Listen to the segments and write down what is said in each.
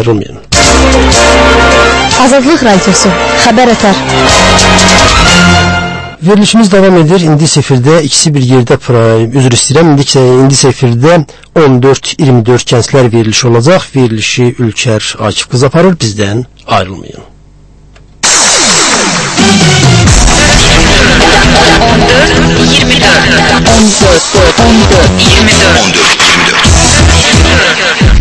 Ayrılmayın. Azadlıq Radyosu, xəbər ətər. Verilişimiz devam edir. İndi sefirde ikisi bir yerde üzr istəyirəm. İndi sefirde 14-24 gençler verilişi olacaq. Verilişi Ülker Akif qız aparır. Bizden ayrılmayın. 14-24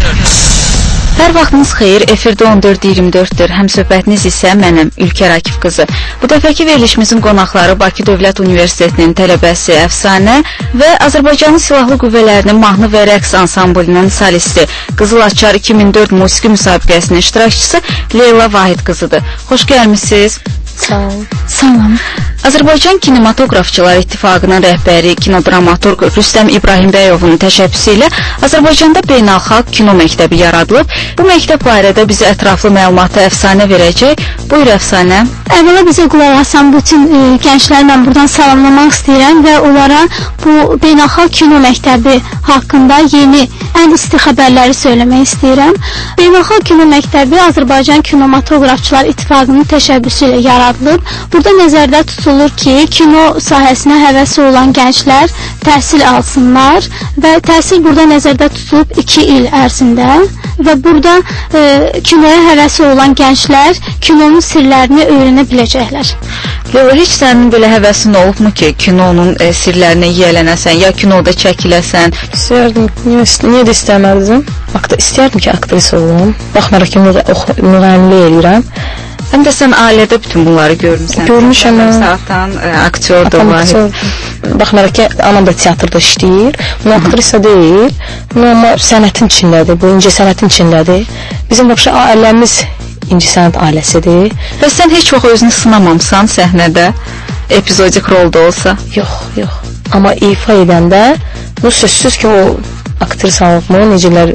Hər vaxtınız xeyir, efirdə 14-24-dür. Həm söhbətiniz isə mənəm, Ülker Akif qızı. Bu dəfəki verilişimizin qonaqları Bakı Dövlət Universitetinin tələbəsi Əfsanə və Azərbaycanın Silahlı Qüvvələrinin mahnı və rəqs ansamblının solisti, Qızıl Açar 2004 musiqi müsabiqəsinin iştirakçısı Leyla Vahid qızıdır. Xoş gəlmişsiniz. Sağ olun. Salam. Azərbaycan Kinematografçılar İttifaqının rəhbəri, kinodramaturq Rüstəm İbrahimbəyovun təşəbbüsü ilə Azərbaycanda beynəlxalq kino məktəbi yaradılıb. Bu məktəb barədə bizə ətraflı məlumatı Əfsanə verəcək. Buyur Əfsanə. Əvvəla bizə qulaq asan bütün gəncləri mən buradan salamlamaq istəyirəm və onlara bu beynəlxalq kino məktəbi haqqında yeni ən isti xəbərləri söyləmək istəyirəm. Beynəlxalq kino məktəbi Azərbaycan Kinematografçılar İttifaqının təşəbbüsü ilə yaradılıb. Burada nəzərdə tutulur ki, kino sahəsinə həvəsi olan gənclər təhsil alsınlar və təhsil burada nəzərdə tutulub 2 il ərzində və burada kinoya həvəsi olan gənclər kinonun sirlərini öyrənə biləcəklər. Leyla, heç sənin belə həvəsin olubmu ki, kinonun sirlərinə yiyələnəsən, ya kinoda çəkiləsən? İstəyərdim, niyə də istəməldim? İstəyərdim ki, aktris olum. Baxmayaraq ki, müğənnilik eləyirəm. Həm də sən ailədə bütün bunları görmüsən. Görmüşəm. Atan aktyordur. Baxmayaraq ki, anam da teatrda işləyir. Bunu aktrisa deyil. Amma sənətin içindədir. Bu incə sənətin içindədir. Bizim ailəmiz incə sənət ailəsidir. Və sən heç vaxt özünü sınamamısan səhnədə, epizodik rolda olsa? Yox. Amma ifa edəndə bu sözsüz ki, o aktrisalığımı, necələr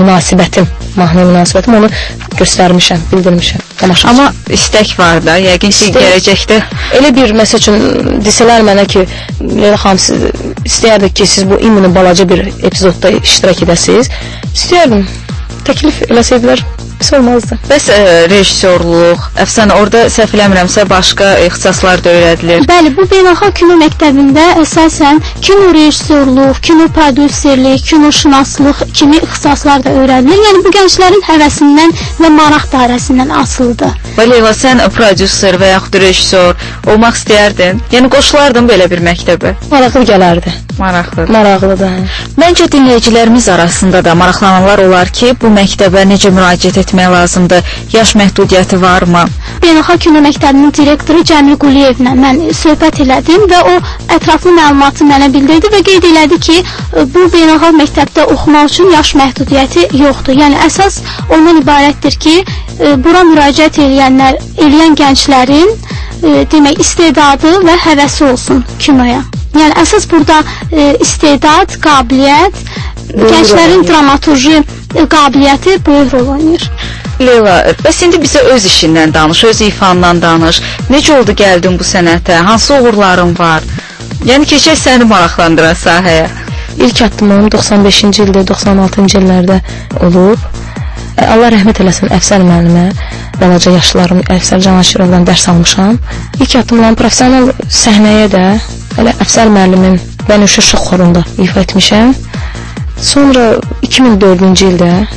mahnıya münasibətim onu göstərmişəm, bildirmişəm. Amma istək var da, yəqin ki, gələcəkdə. Elə bir, məsəl üçün, desələr mənə ki, Leyla xanım, siz istəyərdik ki, siz bu imuni balaca bir epizodda iştirak edəsiniz. İstəyərdim, təklif eləsəydilər, pis olmazdı. Bəs rejissorluq, Əfsanə, orada səhv eləmirəmsə başqa ixtisaslar da öyrədilir. Bəli, bu beynəlxalq kino məktəbində əsasən kino rejissorluq, kino prodüserlik, kinoşünaslıq kimi ixtisaslar da öyrədilir. Yəni bu gənclərin həvəsindən və maraq dairəsindən asılıdır. Və Leyla, sən prodüser və yaxud rejissor olmaq istəyərdin? Yəni qoşulardın belə bir məktəbə? Maraqlı gələrdi. Maraqlıdır. Məncə dinləyicilərimiz arasında da maraqlananlar olar ki, bu məktəbə necə müraciət etmək lazımdır? Yaş məhdudiyyəti varmı? Beynəlxalq Kino Məktəbinin direktoru Cəmil Quliyevlə mən söhbət elədim və o ətraflı məlumatı mənə bildirdi və qeyd elədi ki, bu beynəlxalq məktəbdə oxumaq üçün yaş məhdudiyyəti yoxdur. Yəni əsas ondan ibarətdir ki, bura müraciət eləyən gənclərin demək istedadı və həvəsi olsun kinoya. Yəni əsas burada istedad, qabiliyyət, gənclərin dramaturji qabiliyyəti böyük rol oynayır. Leyla, bəs indi bizə öz işindən danış, öz ifandan danış. Necə oldu gəldin bu sənətə? Hansı uğurların var? Yəni keçək səni maraqlandıran sahəyə. İlk addımım 95-ci ildə, 96-cı illərdə olub. Allah rəhmət eləsin Əfsər müəllimə, balaca yaşlarım Əfsər Canaşirovdan dərs almışam. İlk addımlarım professional səhnəyə də elə Əfsər müəllimin Bənövşə Şıq xorunda ifa etmişəm. Sonra 2004-cü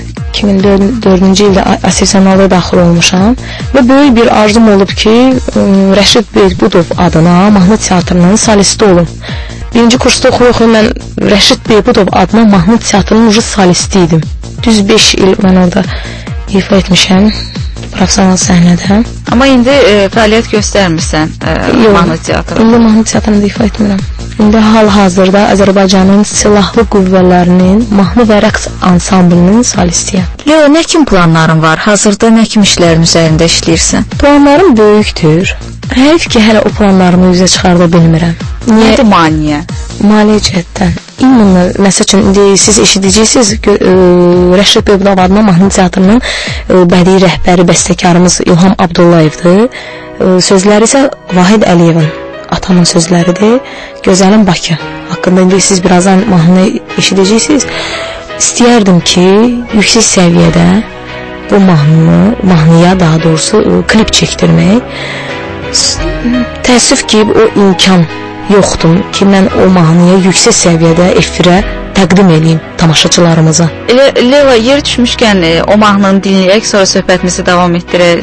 ildə Asesiyonalda daxil olmuşam və böyük bir arzum olub ki, Rəşid Beybudov adına mahnı teatrının solisti olum. Birinci kursda oxuyuq mən Rəşid Beybudov adına mahnı teatrının solisti idim. Düz 5 il mən orada ifa etmişəm professional səhnədə. Amma indi fəaliyyət göstərmirsən mahnı teatrında? İndi mahnı teatrında ifa etmirəm. İndi hal-hazırda Azərbaycanın Silahlı Qüvvələrinin mahnı və rəqs ansamblının solistiyəm. Leyla, nə kimi planların var? Hazırda nə kimi işlərin üzərində işləyirsən? Planlarım böyükdür. Həyif ki, hələ o planlarımı üzə çıxarda bilmirəm. Nədir maniyə? Maliyyə cəhətdən. İmmunla, məsəl üçün, indi siz eşidəcəksiniz, Rəşid Beybudov adına mahnı teatrının bədii rəhbəri, bəstəkarımız İlham Abdullayevdir. Sözləri isə Vahid Əliyevin, atamın sözləridir. Gözəlim Bakı haqqında indi siz birazdan mahnı eşidəcəksiniz. İstəyərdim ki, yüksək səviyyədə bu mahnıya daha doğrusu klip çəkdirmək. Təəssüf ki, o imkan yoxdur ki, mən o mahnıya yüksək səviyyədə efirə təqdim edeyim tamaşaçılarımıza. Leyla, yer düşmüşkən o mahnını dinləyək, sonra söhbətimizi davam etdirək.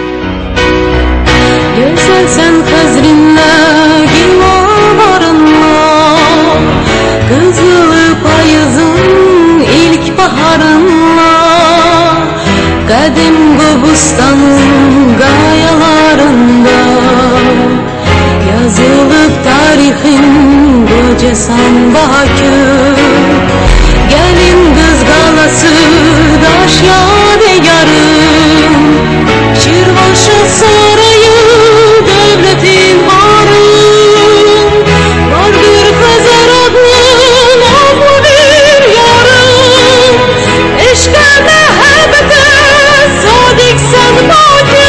Gözəlsən xəzrinlə, gilavarınla, qızılı payızın ilk baharınla, qədim Qobustanın qayalarında yazılıb tarixin qocasan Bakı. Gəlin qız qalası daş yadigarım, Şirvanşah sarayı devletin varım, vardır Xəzər adlı namlı bir yarım, eşqə məhəbbətə sadıqsan Bakı.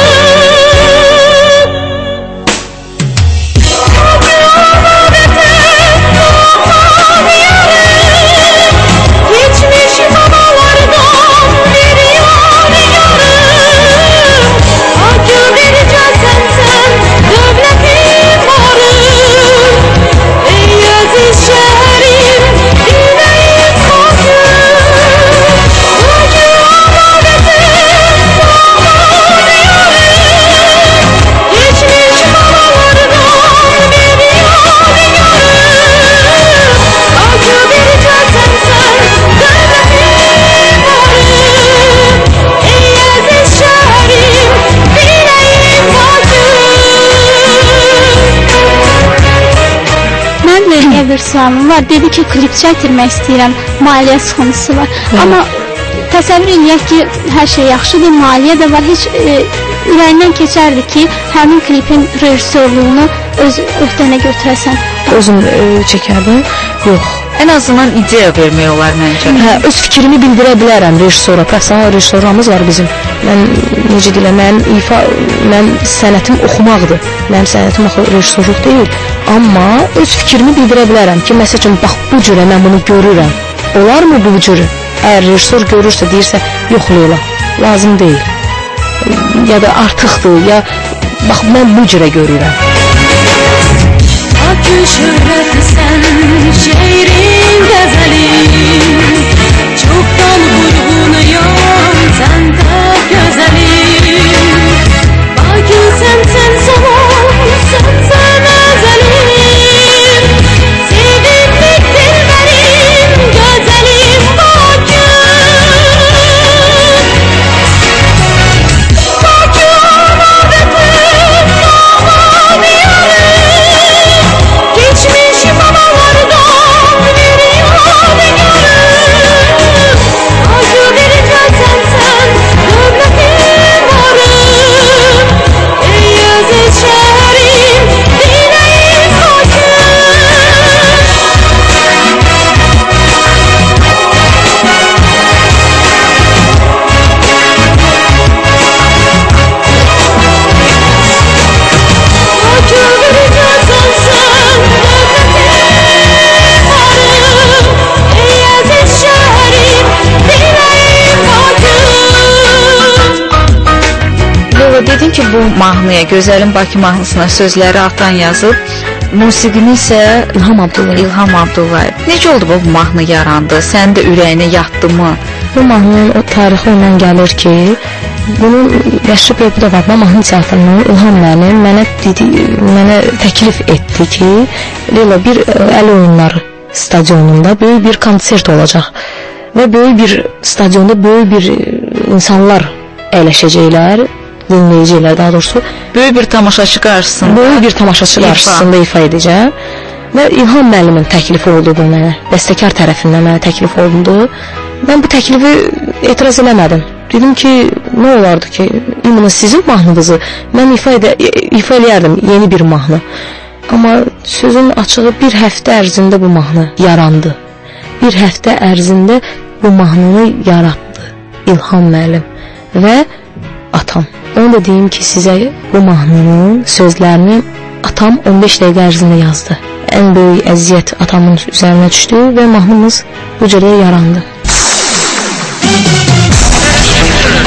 Bir sualım var. Dedi ki, klip çəkdirmək istəyirəm, maliyyə sıxıntısı var. Amma təsəvvür eləyək ki, hər şey yaxşıdır, maliyyə də var. Heç ürəyindən keçərdi ki, həmin klipin rejissorluğunu öz öhdənə götürəsən. Özüm çəkərdim. Yox. Ən azından ideya vermək olar məncə. Hə, öz fikrimi bildirə bilərəm rejissora. Professional rejissorlarımız var bizim. Mən necə deyirəm, mən sənətim oxumaqdır. Mənim sənətim rejissorluq deyil. Amma öz fikrimi bildirə bilərəm ki, məsəl üçün, bax, bu cürə mən bunu görürəm. Olarmı bu cürü? Əgər rejissor görürsə, deyirsə, yox Leyla, lazım deyil. Ya da artıqdır, ya bax, mən bu cürə görürəm. Bakı şöhrəti sən, şehrin qəzəlim, çoxdan vurğunuyum, sən tək gözəlim. Bakı sən son, sən əzəlim, sevimlikdir mənim gözəlim Bakı. Bakı anabətim, aman yarım, geçmişim analardan bir yadigarım. Acı verəcəksən sən, dövlətim varım, ey əziz şəhərim, diləyim Bakı. Bakı verəcəksən sən, dövlətim varım, ey əziz şəhərim, diləyim Bakı. Leyla, dedin ki, bu mahnıya, Gözəlim Bakı mahnısına sözləri Atan yazıb, musiqini isə İlham Abdullayev. İlham Abdullayev. Necə oldu bu mahnı yarandı? Sənin də ürəyinə yatdı mı? Bu mahnının o tarixi ondan gəlir ki, bunun yaşlı bir da var. Mahnı teatrının İlham müəllim mənə təklif etdi ki, Leyla, bir əl oyunları stadionunda böyük bir konsert olacaq və böyük bir stadionda böyük bir insanlar əyləşəcəklər, dinləyəcəklər daha doğrusu. Böyük bir tamaşaçı qarşısında. Böyük bir tamaşaçı qarşısında ifa edəcəm. Və İlham müəllimin təklifi oldu bu mənə. Bəstəkar tərəfindən mənə təklif olundu. Mən bu təklifi etiraz eləmədim. Dedim ki, nə olardı ki, ümumən sizin mahnınızı mən ifa eləyərdim, yeni bir mahnı. Amma sözün açığı bir həftə ərzində bu mahnı yarandı. Bir həftə ərzində bu mahnını yaratdı İlham müəllim və atam. Onu da deyim ki, sizə bu mahnının sözlərini atam 15 dəqiqə ərzində yazdı. Ən böyük əziyyət atamın üzərinə düşdü və mahnımız bu cürə yarandı.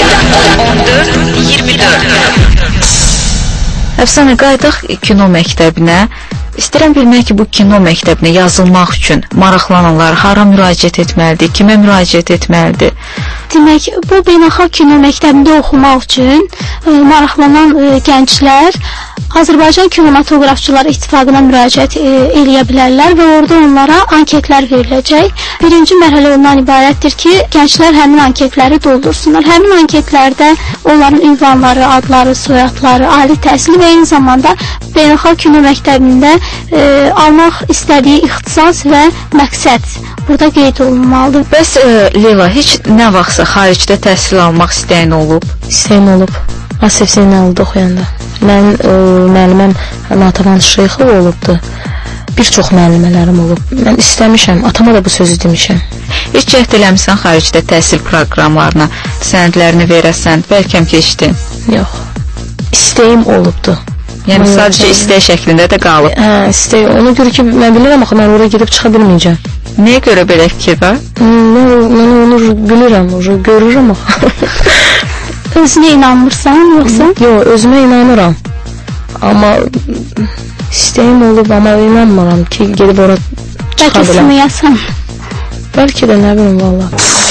Əfsanə, qayıdaq kino məktəbinə. İstəyirəm bilmək ki, bu kino məktəbinə yazılmaq üçün maraqlananlar hara müraciət etməlidir, kimə müraciət etməlidir? Demək, bu beynəlxalq kino məktəbində oxumaq üçün maraqlanan gənclər Azərbaycan Kinematoqrafçılar İttifaqına müraciət eləyə bilərlər və orada onlara anketlər veriləcək. Birinci mərhələ ondan ibarətdir ki, gənclər həmin anketləri doldursunlar. Həmin anketlərdə onların ünvanları, adları, soyadları, ali təhsili və eyni zamanda beynəlxalq kino məktəbində almaq istədiyi ixtisas və məqsəd burada qeyd olunmalıdır. Bəs Leyla, heç nə vaxtsa xaricdə təhsil almaq istəyin olub? İstəyim olub. Asif Zeynal'da oxuyanda. Mən müəlliməm Natavan Şeyxov olubdu. Bir çox müəllimələrim olub. Mən istəmişəm, atama da bu sözü demişəm. Heç cəhd eləmirsən xaricdə təhsil proqramlarına, sənədlərini verəsən, bəlkəm keçdin? Yox. İstəyim olubdu. Yəni sadəcə istək şəklində də qalıb. Hə, istək. Ona görə ki, mən bilirəm axı mən oraya gedib çıxa bilməyəcəm. Nəyə görə belə fikir var? Mən onu bilirəm, görürəm axı. Özünə inanmırsan, yoxsa? Yox, özümə inanıram. Amma istəyim olub, amma inanmıram ki, gedib ora çıxa biləm. Bəlkə sınayasam. Bəlkə də nə bilim, valla.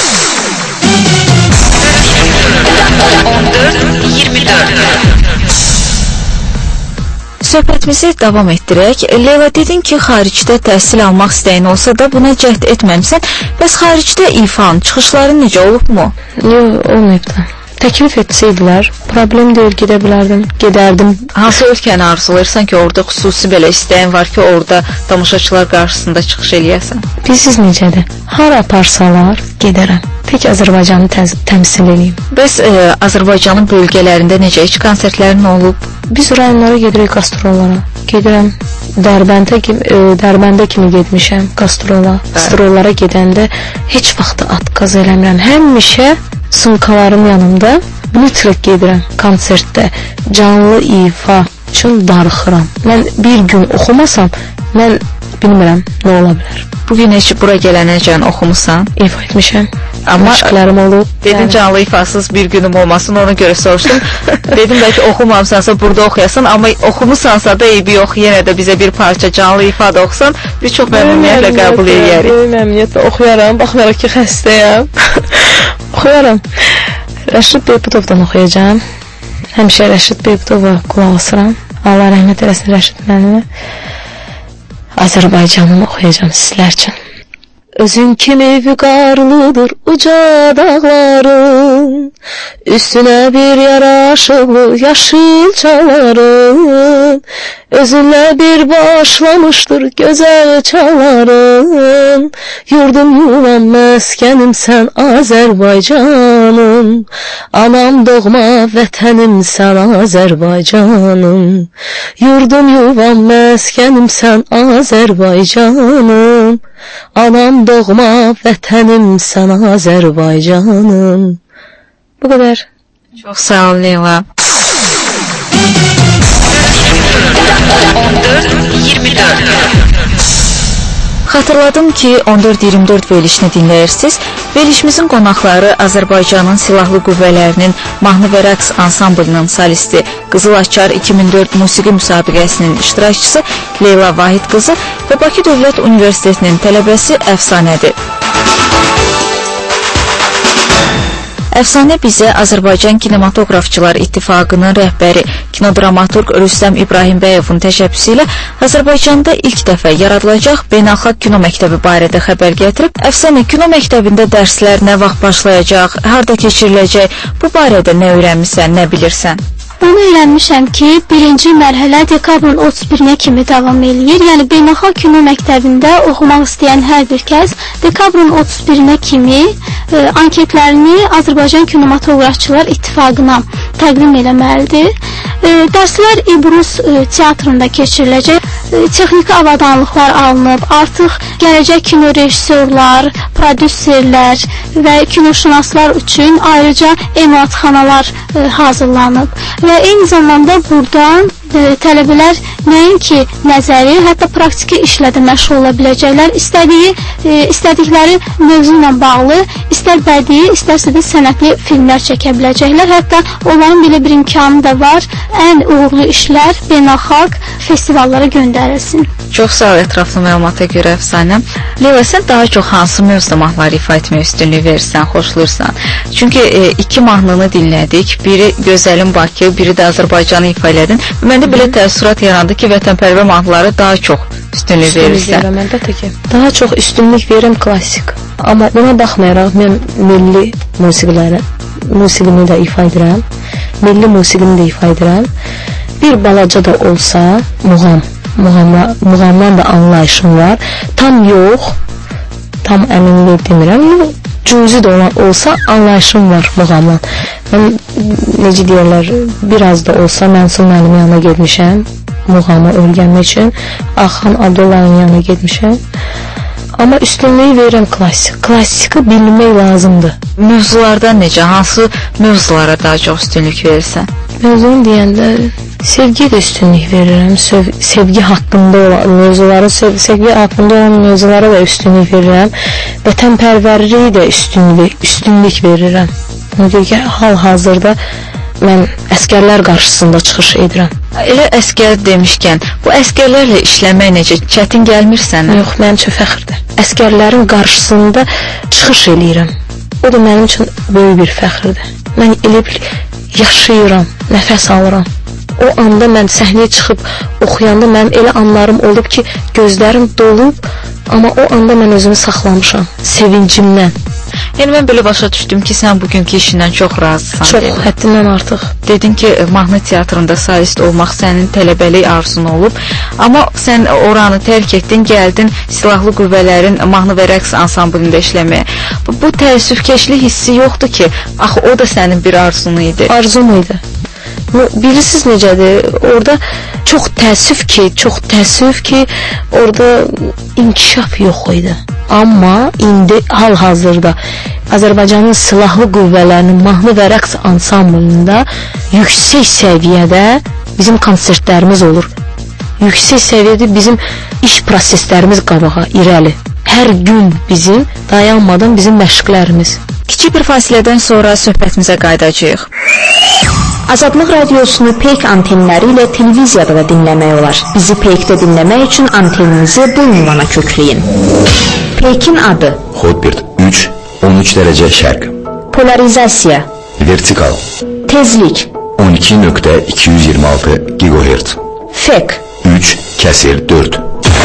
14-24 Söhbətimizi davam etdirək. Leyla, dedin ki, xaricdə təhsil almaq istəyin olsa da buna cəhd etməmsən. Bəs xaricdə ifanın çıxışları necə olubmu? Yox, olmayıb da. Təklif etsəydilər, problem deyil, gedə bilərdim, gedərdim. Hansı ölkəni arzulayırsan ki, orada xüsusi belə istəyin var ki, orada tamaşaçılar qarşısında çıxış eləyəsən? Bilirsiniz necədir? Hara aparsalar, gedərəm. Tək Azərbaycanı təmsil edeyim. Bəs Azərbaycanın bölgələrində necə heç konsertlərin olub? Biz rayonlara gedirik qastrollara. Gedirəm. Dərbəndə kimi getmişəm qastrollara. Qastrollara gedəndə heç vaxt atqaz eləmirəm. Həmişə sumkalarım yanımda, mütləq gedirəm konsertdə, canlı ifa üçün darıxıram. Mən bir gün oxumasam, mən bilmirəm nə ola bilər. Bugün heç bura gələnəcən oxumusan? İfa etmişəm. Amma məşqlərim olub. Dedin yəni, canlı ifasız bir günüm olmasın, ona görə soruşdum. Dedim bəlkə oxumamsansa burada oxuyasan, amma oxumusansa da eybi yox, yenə də bizə bir parça canlı ifa da oxusan, biz çox məmnuniyyətlə qəbul edərik. Böyük məmnuniyyətlə oxuyaram, baxmayaraq ki, xəstəyəm. Oxuyaram. Rəşid Beybutovdan oxuyacağam. Həmişə Rəşid Beybutova qulaq asıram. Allah rəhmət eləsin Rəşid müəllimi. Azərbaycanımı oxuyacağam sizlər üçün. Özün kimi vüqarlıdır uca dağların, üstüne bir yaraşıqlı yaşıl çaların, özünlə bir başlamışdır gözəl çaların, yurdum yuvam məskənim sən Azərbaycanım, anam doğma vətənim sən Azərbaycanım, yurdum yuvam məskənim sən Azərbaycanım, anam doğma vətənim sən Azərbaycanım. Bu qədər. Çox sağ ol Leyla. 14-24 Xatırladım ki, 14-24 verilişini dinləyirsiniz. Verilişimizin qonaqları Azərbaycanın Silahlı Qüvvələrinin mahnı və rəqs ansamblının solisti, Qızıl Açar 2004 musiqi müsabiqəsinin iştirakçısı Leyla Vahid qızı və Bakı Dövlət Universitetinin tələbəsi Əfsanədir. Əfsanə bizə Azərbaycan Kinematoqrafçılar İttifaqının rəhbəri, kinodramaturq Rüstəm İbrahimbəyovun təşəbbüsü ilə Azərbaycanda ilk dəfə yaradılacaq beynəlxalq kino məktəbi barədə xəbər gətirib. Əfsanə, kino məktəbində dərslər nə vaxt başlayacaq, harda keçiriləcək, bu barədə nə öyrənmisən, nə bilirsən? Onu öyrənmişəm ki, birinci mərhələ dekabrın 31-nə kimi davam eləyir. Yəni, beynəlxalq kino məktəbində oxumaq istəyən hər bir kəs dekabrın 31-nə kimi anketlərini Azərbaycan Kinematoqrafçılar İttifaqına təqdim eləməlidir. Dərslər İbrus teatrında keçiriləcək. Texniki avadanlıqlar alınıb, artıq gələcək kino rejissorlar, prodüserlər və kinoşünaslar üçün ayrıca emalatxanalar hazırlanıb və eyni zamanda buradan tələbələr nəinki nəzəri, hətta praktiki işlə də məşğul ola biləcəklər. İstədikləri mövzu ilə bağlı istər bədii, istərsə də sənətli filmlər çəkə biləcəklər. Hətta onların belə bir imkanı da var. Ən uğurlu işlər beynəlxalq festivallara göndərilsin. Çox sağ ol ətraflı məlumata görə Əfsanə. Leyla, sən daha çox hansı mövzuda mahnıları ifa etməyə üstünlük verirsən, xoşlayırsan? Çünki iki mahnını dinlədik. Biri Gözəlim Bakı, biri də Azərbaycanı ifa elədin. Məndə belə təəssürat yarandı ki, vətənpərvər mahnıları daha çox üstünlük verirsən. Əlbəttə ki, daha çox üstünlük verirəm klassik. Amma buna baxmayaraq mən milli musiqini də ifa edirəm. Milli musiqini də ifa edirəm. Bir balaca da olsa muğamdan da anlayışım var. Tam yox, tam əminlik demirəm. Cüzi də olsa anlayışım var muğamdan. Mən necə deyirlər, biraz da olsa Mənsur müəllimin yanına getmişəm muğamı öyrənmək üçün. Axan Abdullayın yanına getmişəm. Amma üstünlüyü verirəm klassik. Klassiki bilmək lazımdır. Mövzulardan necə? Hansı mövzulara daha çox üstünlük verirsən? Mövzunu deyəndə sevgiyə də üstünlük verirəm. Sevgi haqqında olan mövzulara, sevgi haqqında olan mövzulara da üstünlük verirəm. Vətənpərvərliyi də üstünlük verirəm. Necə ki, hal-hazırda mən əskərlər qarşısında çıxış edirəm. Elə əskər demişkən, bu əskərlərlə işləmək necə? Çətin gəlmir sənə? Yox, mənim üçün fəxrdir. Əskərlərin qarşısında çıxış eləyirəm. O da mənim üçün böyük bir fəxrdir. Mən elə yaşayıram, nəfəs alıram. O anda mən səhnəyə çıxıb oxuyanda mənim elə anlarım olub ki, gözlərim dolub, amma o anda mən özümü saxlamışam sevincimdən. Yəni mən belə başa düşdüm ki, sən bugünkü işindən çox razısan. Çox, həddindən artıq. Dedin ki, mahnı teatrında solist olmaq sənin tələbəlik arzun olub, amma sən oranı tərk etdin, gəldin silahlı qüvvələrin mahnı və rəqs ansamblında işləməyə. Bu təəssüfkeşlik hissi yoxdur ki, axı o da sənin bir arzun idi. Arzum idi. Bilirsiniz necədir? Orada çox təəssüf ki, orada inkişaf yox idi. Amma indi hal-hazırda Azərbaycanın silahlı qüvvələrinin mahnı və rəqs ansamblında yüksək səviyyədə bizim konsertlərimiz olur. Yüksək səviyyədə bizim iş proseslərimiz qabağa, irəli. Hər gün bizim dayanmadan bizim məşqlərimiz. Kiçik bir fasilədən sonra söhbətimizə qayıdacağıq. Azadlıq radiosunu Peyk antenləri ilə televiziyada da dinləmək olar. Bizi Peykdə dinləmək üçün anteninizi bu ünvana kökləyin. Peykin adı: Hotbird 3, 13 dərəcə şərq. Polarizasiya: Vertikal. Tezlik: 12.226 GHz. Fek: 3/4.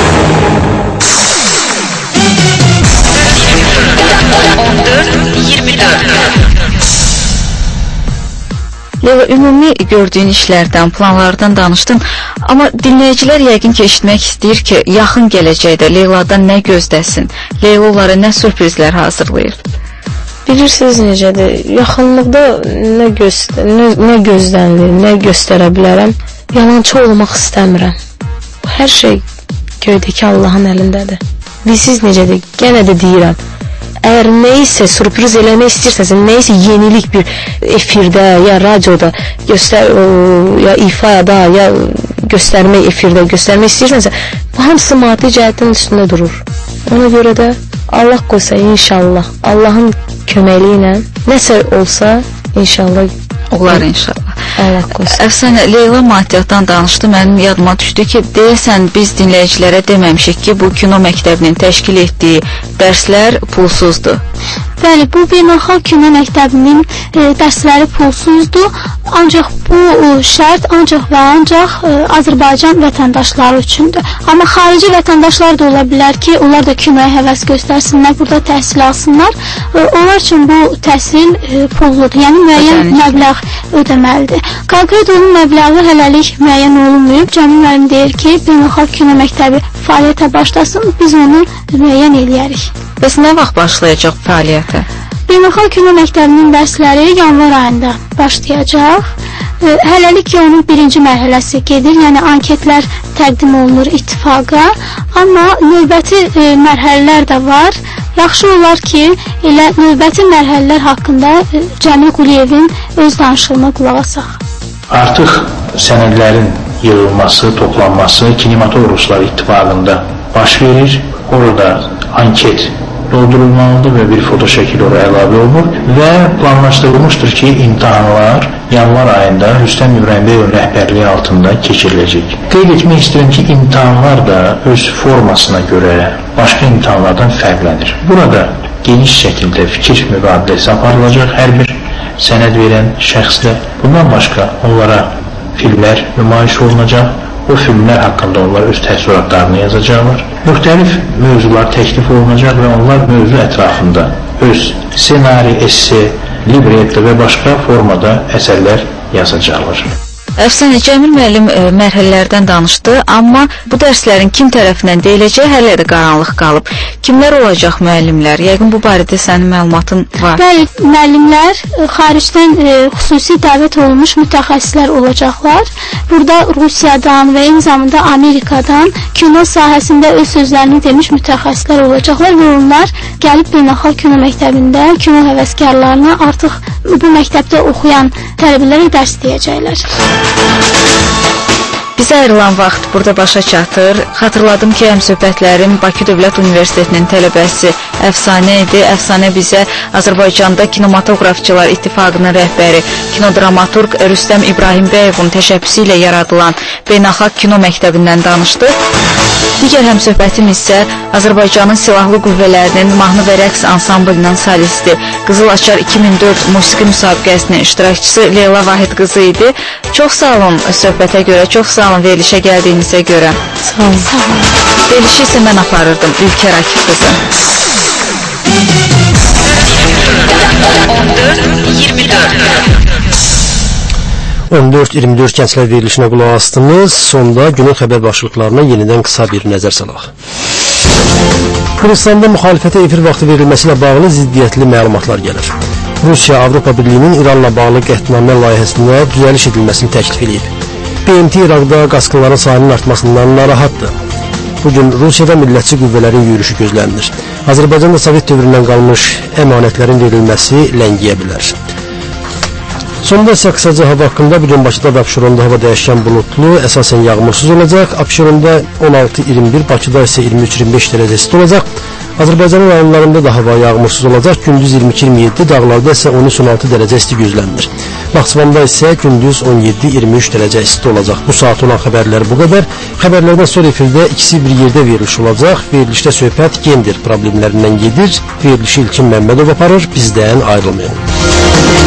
Leyla, ümumi gördüyün işlərdən, planlardan danışdın, amma dinləyicilər yəqin ki, eşitmək istəyir ki, yaxın gələcəkdə Leyladan nə gözləsin? Leyla onlara nə sürprizlər hazırlayır? Bilirsiniz necədir? Yaxınlıqda nə gözlənilir, nə göstərə bilərəm? Yalançı olmaq istəmirəm. Hər şey göydəki Allahın əlindədir. Bilirsiniz necədir? Yenə də deyirəm. Əgər nəyisə sürpriz eləmək istəyirsənsə, nəyisə yenilik bir efirdə, ya radioda, ya ifada, ya göstərmək efirdə göstərmək istəyirsənsə, bu hamısı maddi cəhətdən üstündə durur. Ona görə də Allah qoysa inşallah, Allahın köməkliyi ilə nəsə olsa inşallah olar inşallah. Allah qoysa. Əfsanə, Leyla maddiyyatdan danışdı, mənim yadıma düşdü ki, deyəsən biz dinləyicilərə deməmişik ki, bu kino məktəbinin təşkil etdiyi dərslər pulsuzdur. Bəli, bu beynəlxalq kino məktəbinin dərsləri pulsuzdur. Ancaq bu şərt ancaq və ancaq Azərbaycan vətəndaşları üçündür. Amma xarici vətəndaşlar da ola bilər ki, onlar da kinoya həvəs göstərsinlər, burada təhsil alsınlar. Onlar üçün bu təhsil pulludur, yəni müəyyən məbləğ ödəməlidir. Konkret onun məbləği hələlik müəyyən olunmayıb. Cəmil müəllim deyir ki, beynəlxalq kino məktəbi fəaliyyətə başlasın, biz onu müəyyən eləyərik. Bəs nə vaxt başlayacaq fəaliyyətə? Beynəlxalq kino məktəbinin dərsləri yanvar ayında başlayacaq. Hələlik ki, onun birinci mərhələsi gedir, yəni anketlər təqdim olunur ittifaqa, amma növbəti mərhələlər də var. Yaxşı olar ki, elə növbəti mərhələlər haqqında Cəmil Quliyevin öz danışığına qulaq asaq. Artıq sənədlərin yığılması, toplanması Kinematografçular İttifaqında baş verir. Orada anket doldurulmalıdır və bir foto şəkil oraya əlavə olunur və planlaşdırılmışdır ki, imtahanlar yanvar ayında Rüstəm İbrahimbəyev rəhbərliyi altında keçiriləcək. Qeyd etmək istəyirəm ki, imtahanlar da öz formasına görə başqa imtahanlardan fərqlənir. Burada geniş şəkildə fikir mübadiləsi aparılacaq hər bir sənəd verən şəxslə. Bundan başqa onlara filmlər nümayiş olunacaq. O filmlər haqqında onlar öz təəssüratlarını yazacaqlar. Müxtəlif mövzular təklif olunacaq və onlar mövzu ətrafında öz ssenari, esse, libretto və başqa formada əsərlər yazacaqlar. Əfsanə Cəmil müəllim mərhələlərdən danışdı, amma bu dərslərin kim tərəfindən deyiləcəyi hələ də qaranlıq qalıb. Kimlər olacaq müəllimlər? Yəqin bu barədə sənin məlumatın var. Bəli, müəllimlər xaricdən xüsusi dəvət olunmuş mütəxəssislər olacaqlar. Burada Rusiyadan və eyni zamanda Amerikadan kino sahəsində öz sözlərini demiş mütəxəssislər olacaqlar və onlar gəlib beynəlxalq kino məktəbində kino həvəskarlarına artıq bu məktəbdə oxuyan tələbələrə dərs deyəcəklər. Bizə ayrılan vaxt burada başa çatır. Xatırladım ki, həmsöhbətlərim Bakı Dövlət Universitetinin tələbəsi Əfsanə idi. Əfsanə bizə Azərbaycanda Kinematografçılar İttifaqının rəhbəri, kinodramaturq Rüstəm İbrahimbəyevin təşəbbüsü ilə yaradılan Beynəlxalq Kino Məktəbindən danışdı. Digər həmsöhbətim isə Azərbaycanın Silahlı Qüvvələrinin mahnı və rəqs ansamblının solisti, Qızıl Açar 2004 musiqi müsabiqəsinin iştirakçısı Leyla Vahid qızı idi. Çox sağ olun söhbətə görə, çox sağ olun verilişə gəldiyinizə görə. Sağ olun. Verilişi isə mən aparırdım, Ülker Akif qızı. 14-24 gənclər verilişinə qulaq astınız. Sonda günün xəbər başlıqlarına yenidən qısa bir nəzər salaq. Qırğızstanda müxalifətə efir vaxtı verilməsi ilə bağlı ziddiyyətli məlumatlar gəlir. Rusiya Avropa Birliyinin İranla bağlı qətnamə layihəsində düzəliş edilməsini təklif edib. BMT İraqda qaçqınların sayının artmasından narahatdır. Bugün Rusiyada millətçi qüvvələrin yürüyüşü gözlənilir. Azərbaycanda Sovet dövründən qalmış əmanətlərin verilməsi ləngiyə bilər. Sonda isə qısaca hava haqqında bugün Bakıda və Abşeronda hava dəyişkən bulutlu, əsasən yağmursuz olacaq. Abşeronda 16-21, Bakıda isə 23-25 dərəcə isti olacaq. Azərbaycanın rayonlarında da hava yağmursuz olacaq. Gündüz 22-27, dağlarda isə 13-16 dərəcə isti gözlənilir. Naxçıvanda isə gündüz 17-23 dərəcə isti olacaq. Bu saat olan xəbərlər bu qədər. Xəbərlərdən sonra efirdə ikisi bir yerdə veriliş olacaq. Verilişdə söhbət gender problemlərindən gedir. Verilişi İlkin Məmmədov aparır. Bizdən ayrılmayın.